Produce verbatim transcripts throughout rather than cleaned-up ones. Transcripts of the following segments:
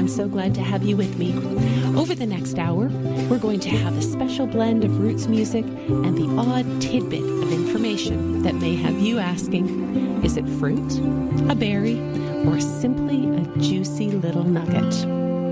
I'm so glad to have you with me. Over the next hour, we're going to have a special blend of roots music and the odd tidbit of information that may have you asking, is it fruit, a berry, or simply a juicy little nugget?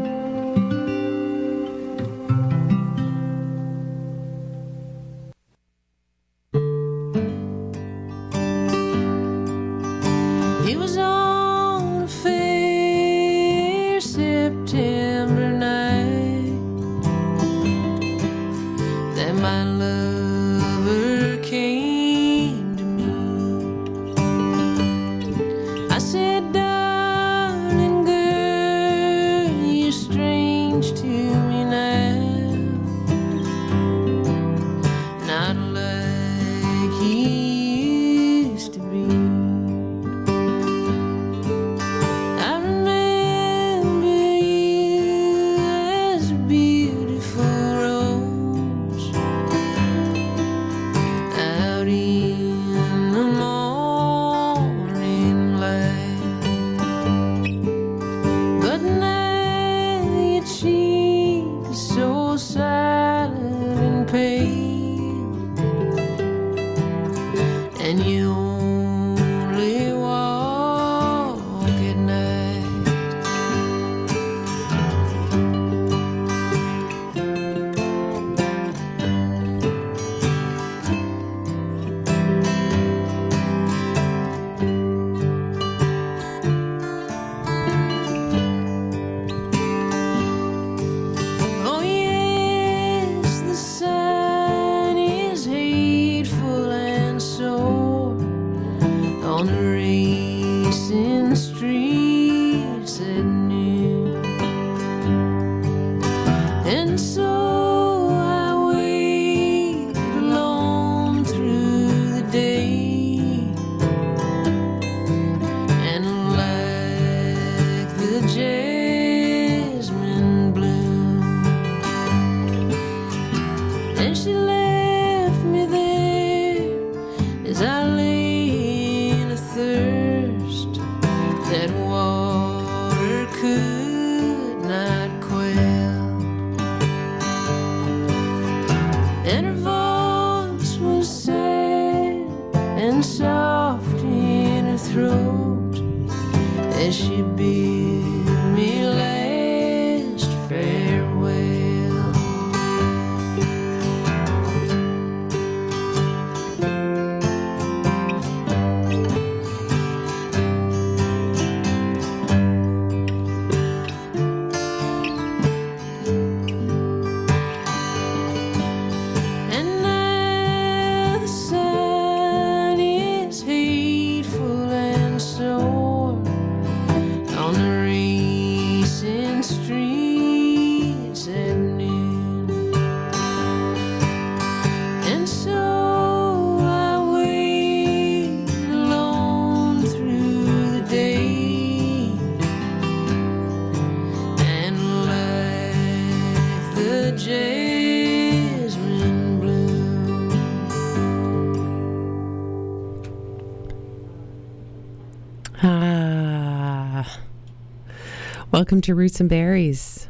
Welcome to Roots and Berries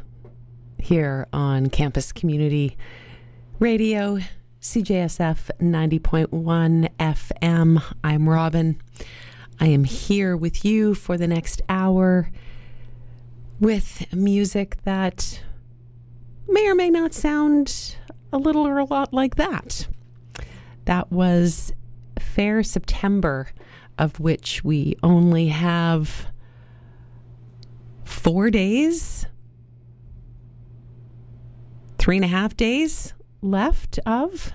here on Campus Community Radio, C J S F ninety point one F M. I'm Robin. I am here with you for the next hour with music that may or may not sound a little or a lot like that. That was Fair September, of which we only have four days, three and a half days left of.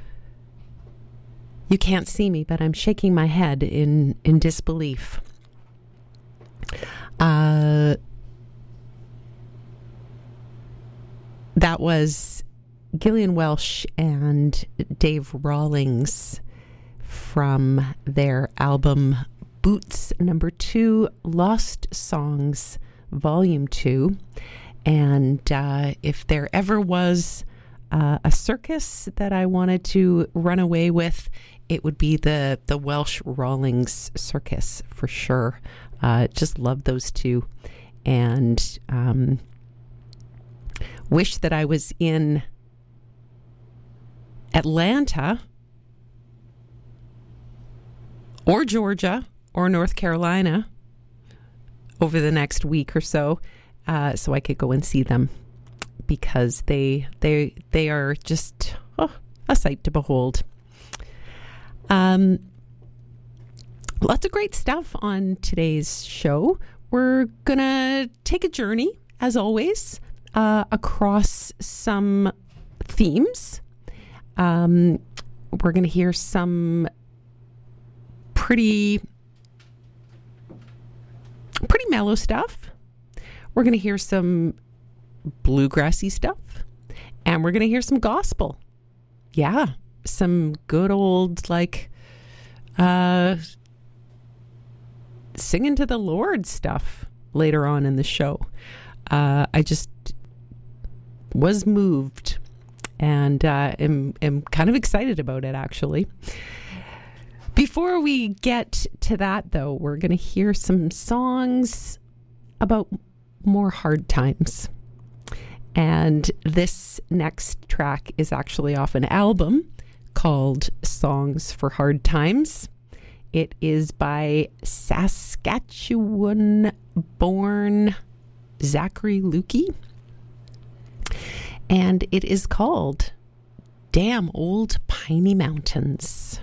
You can't see me, but I'm shaking my head in, in disbelief. Uh, that was Gillian Welch and Dave Rawlings from their album Boots Number Two, Lost Songs Volume Two. And uh, if there ever was uh, a circus that I wanted to run away with, it would be the the Welsh Rawlings Circus for sure. Uh, just love those two. and um, wish that I was in Atlanta or Georgia or North Carolina over the next week or so, uh, so I could go and see them, because they they they are just oh, a sight to behold. Um, lots of great stuff on today's show. We're gonna take a journey, as always, uh, across some themes. Um, we're gonna hear some pretty pretty mellow stuff. We're going to hear some bluegrassy stuff, and we're going to hear some gospel. Yeah, some good old, like, uh, singing to the Lord stuff later on in the show. Uh, I just was moved, and uh, am, am kind of excited about it, actually. Before we get to that, though, we're going to hear some songs about more hard times. And this next track is actually off an album called Songs for Hard Times. It is by Saskatchewan-born Zachary Lukey. And it is called Damn Old Piney Mountains.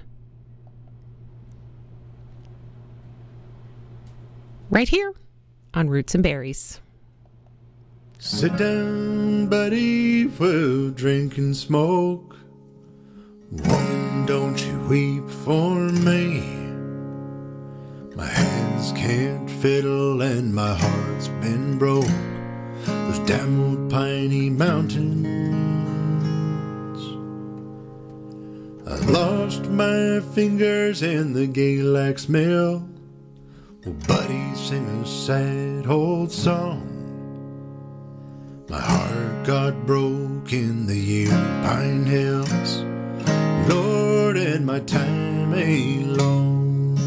Right here on Roots and Berries. Sit down, buddy, we'll drink and smoke. Woman, don't you weep for me. My hands can't fiddle and my heart's been broke. Those damn old piney mountains. I lost my fingers in the Galax mill. Well, buddy, sing a sad old song. My heart got broke in the year Pine Hills. Lord, and my time ain't long.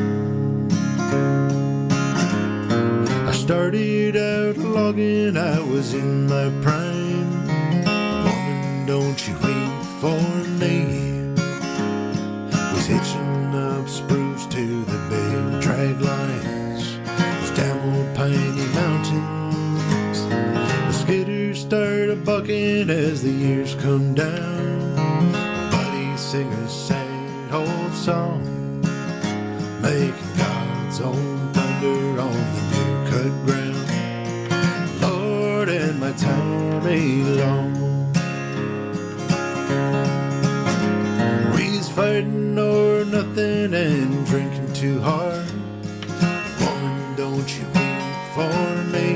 I started out logging, I was in my prime. Woman, don't you weep for me. Was hitching up spruce to the big drag lines. Those damn old piney mountains. The skidders start a-bucking as the years come down. Buddy, sing a sad old song, making God's own thunder on the new cut ground. Lord, and my time ain't long. We's fighting or nothing and drinking too hard. Woman, don't you weep for me.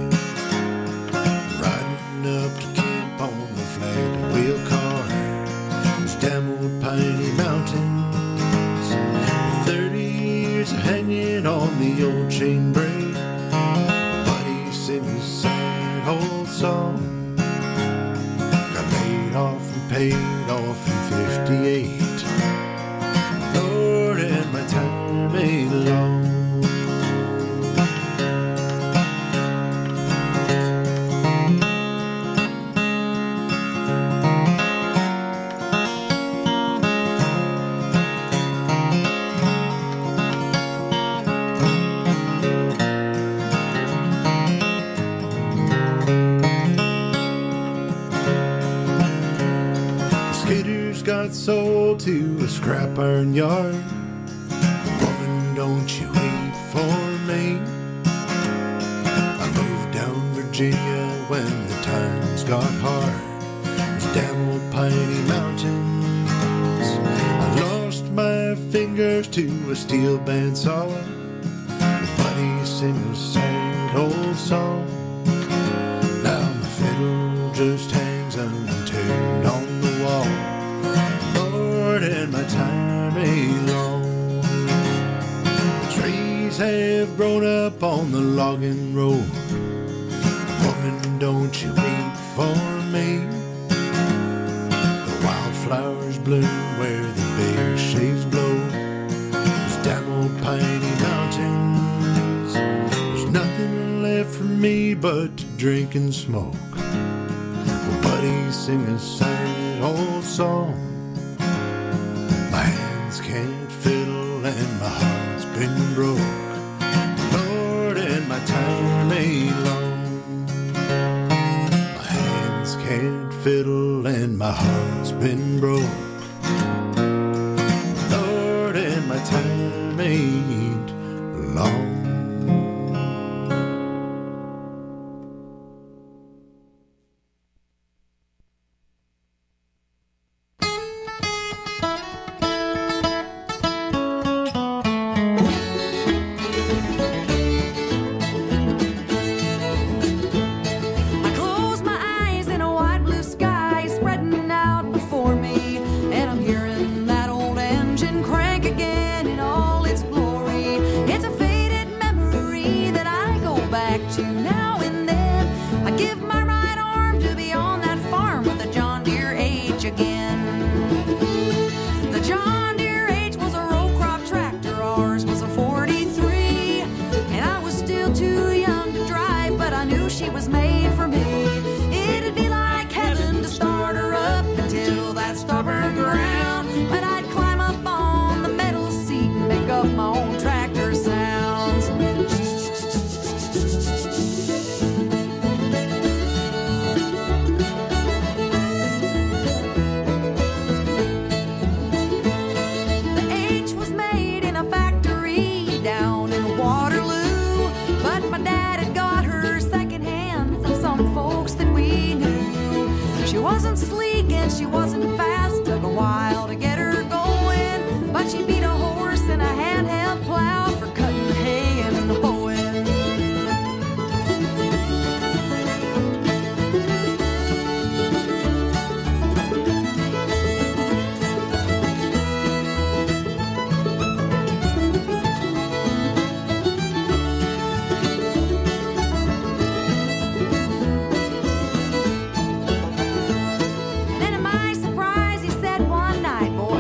Riding up to camp on the flat wheel car. Those damn old piney mountains. Thirty years of hanging on the old chain break. Buddy, sing a sad old song. Got laid off and paid off in fifty-eight. Lord, and my time ain't long. Got sold to a scrap iron yard. Woman, don't you weep for me. I moved down Virginia when the times got hard. Those damn old piney mountains. I lost my fingers to a steel bandsaw. Buddy, sing a sad old song. Now my fiddle just hangs untuned on the wall. And my time ain't long. The trees have grown up on the logging road. Woman, don't you weep for me. The wildflowers bloom where the big shades blow. Those damn old piney mountains. There's nothing left for drinking smoke. Well, buddy, sing a sad old song. My hands can't fiddle and my heart's been broke. Lord, and my time ain't long. My hands can't fiddle and my heart's been broke. Lord, and my time ain't long. Then to my surprise, he said one night, boy,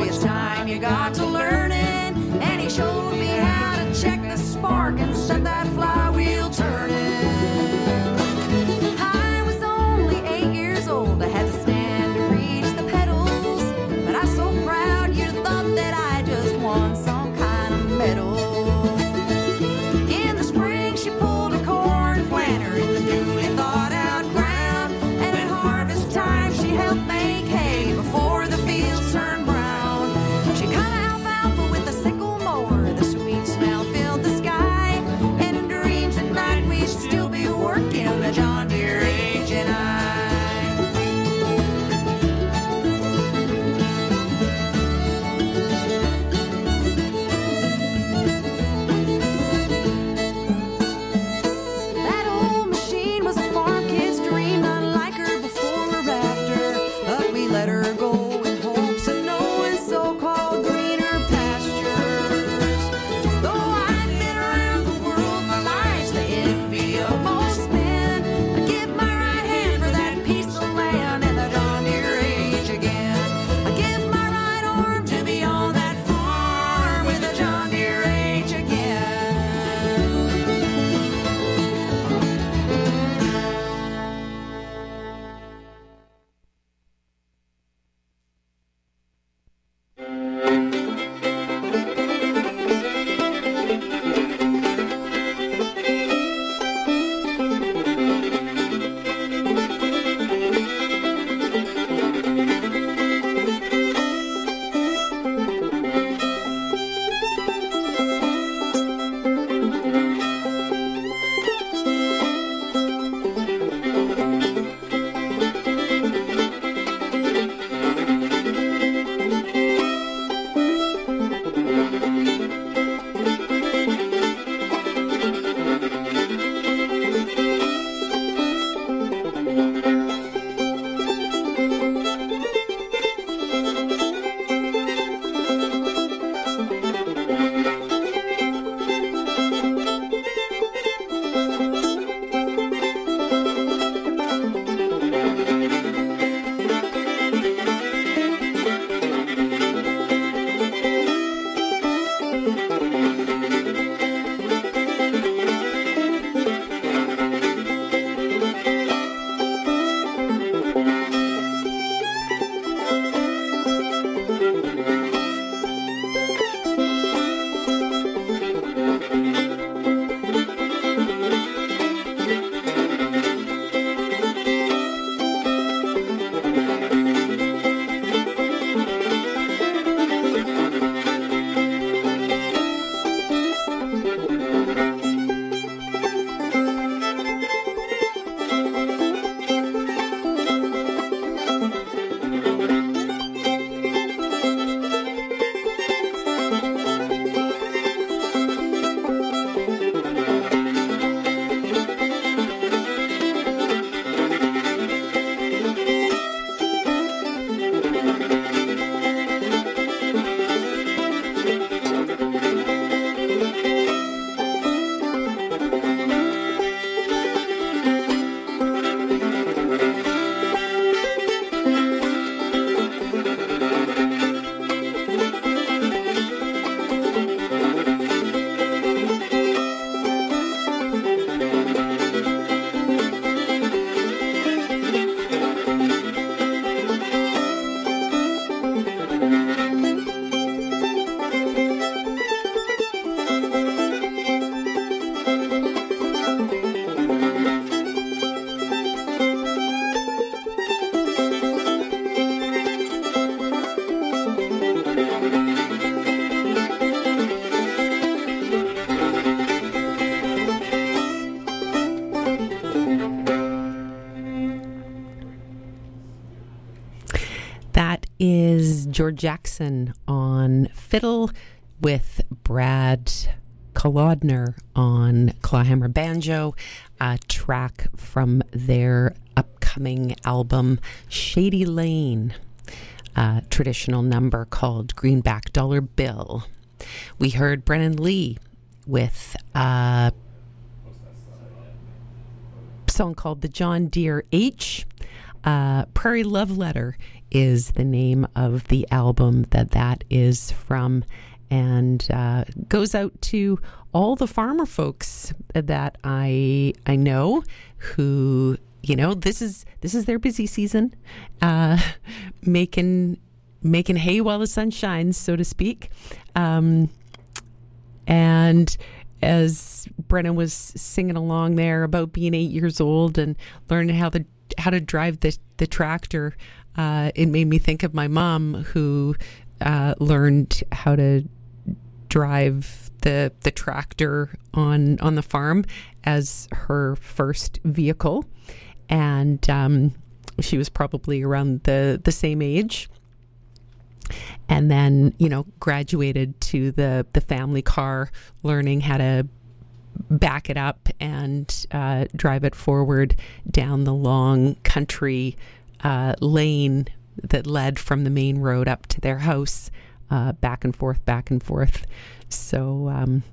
That is George Jackson on fiddle with Brad Kolodner on clawhammer banjo, a track from their upcoming album Shady Lane, a traditional number called Greenback Dollar Bill. We heard Brennan Lee with a song called The John Deere H. Uh, Prairie Love Letter is the name of the album that that is from, and uh, goes out to all the farmer folks that I I know who, you know, this is this is their busy season, uh, making making hay while the sun shines, so to speak, um, and as Brennan was singing along there about being eight years old and learning how the how to drive the the tractor, uh, it made me think of my mom, who uh, learned how to drive the the tractor on on the farm as her first vehicle, and um, she was probably around the the same age. And then, you know, graduated to the, the family car, learning how to back it up and uh, drive it forward down the long country uh, lane that led from the main road up to their house, uh, back and forth, back and forth. So, um,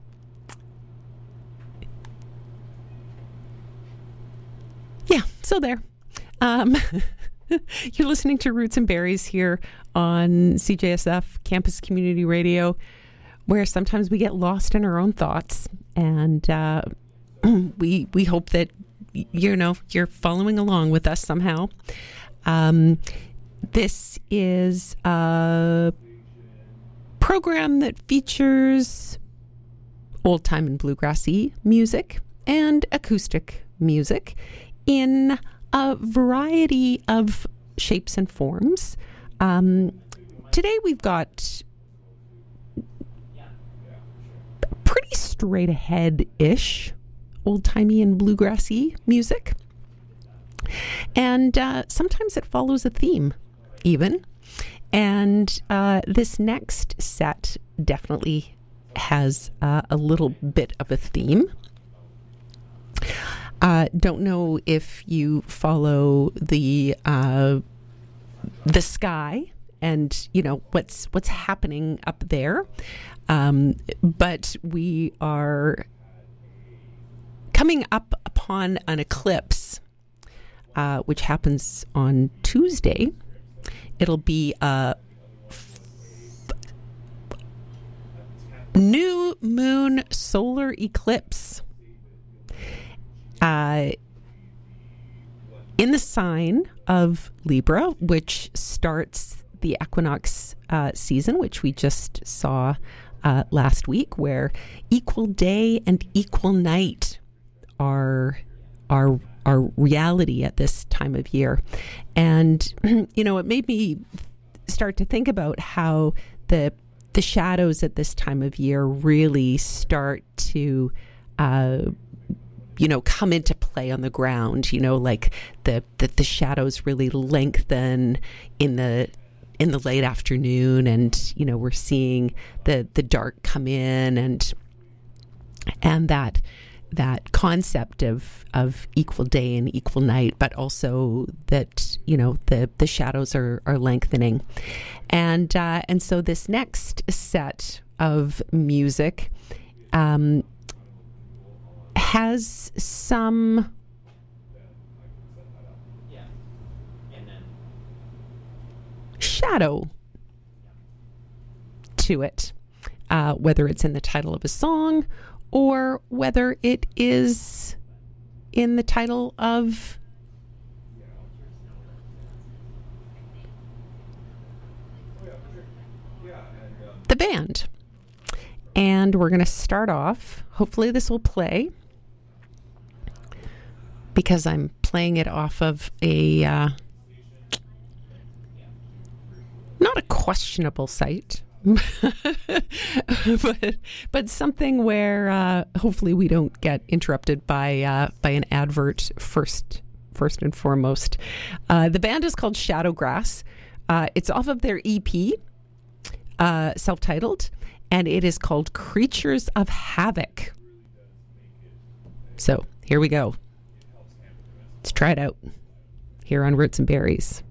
yeah, so there. Um, you're listening to Roots and Berries here on C J S F Campus Community Radio, where sometimes we get lost in our own thoughts, and uh, we we hope that, you know, you're following along with us somehow. Um, this is a program that features old time and bluegrassy music and acoustic music in a variety of shapes and forms. Um, today we've got pretty straight ahead-ish old-timey and bluegrassy music. And uh, sometimes it follows a theme, even. And uh, this next set definitely has uh, a little bit of a theme. Uh, don't know if you follow the uh, the sky and, you know, what's what's happening up there, um, but we are coming up upon an eclipse, uh, which happens on Tuesday. It'll be a f- new moon solar eclipse. Uh, in the sign of Libra, which starts the equinox uh, season, which we just saw uh, last week, where equal day and equal night are are are reality at this time of year. And you know, it made me start to think about how the the shadows at this time of year really start to uh, you know, come into play on the ground, you know, like the, the, the shadows really lengthen in the, in the late afternoon, and, you know, we're seeing the, the dark come in, and, and that, that concept of, of equal day and equal night, but also that, you know, the, the shadows are, are lengthening. And, uh, and so this next set of music, um, has some shadow to it, uh, whether it's in the title of a song or whether it is in the title of the band. And we're going to start off, hopefully this will play, because I'm playing it off of a, uh, not a questionable site, but, but something where uh, hopefully we don't get interrupted by uh, by an advert first, first and foremost. Uh, the band is called Shadowgrass. Uh, it's off of their E P, uh, self-titled, and it is called Creatures of Havoc. So here we go. Let's try it out here on Roots and Berries.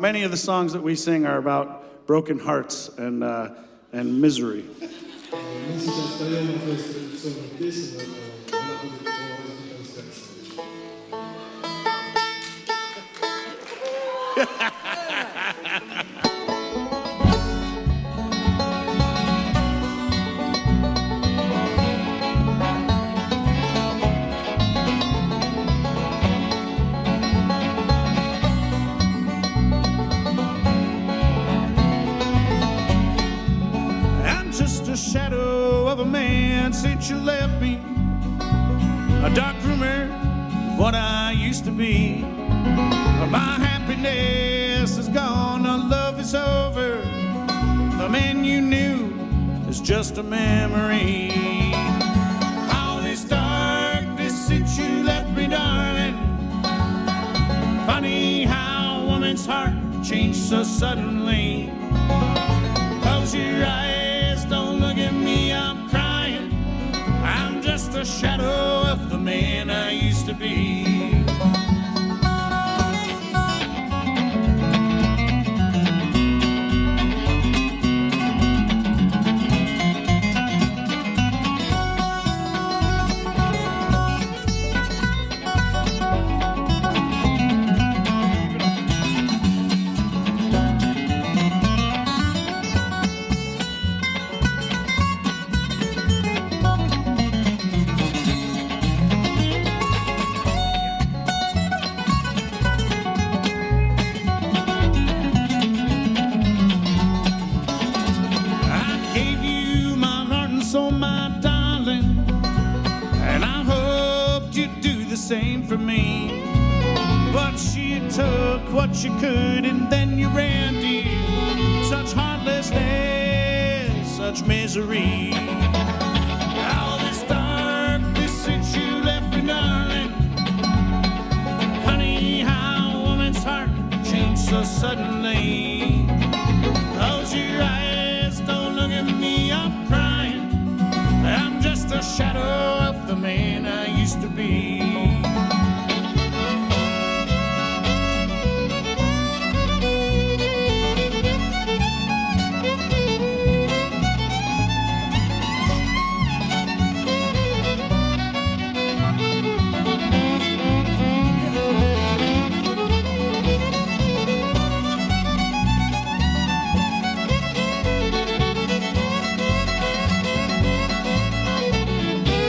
Many of the songs that we sing are about broken hearts and uh, and misery. A shadow of a man since you left me, a dark rumor of what I used to be. My happiness is gone, our love is over. The man you knew is just a memory. All this darkness since you left me, darling. Funny how a woman's heart changed so suddenly. Close your eyes, don't look at me, I'm crying. I'm just a shadow of the man I used to be. Same for me, but she took what she could and then you ran, dear. Such heartlessness, such misery.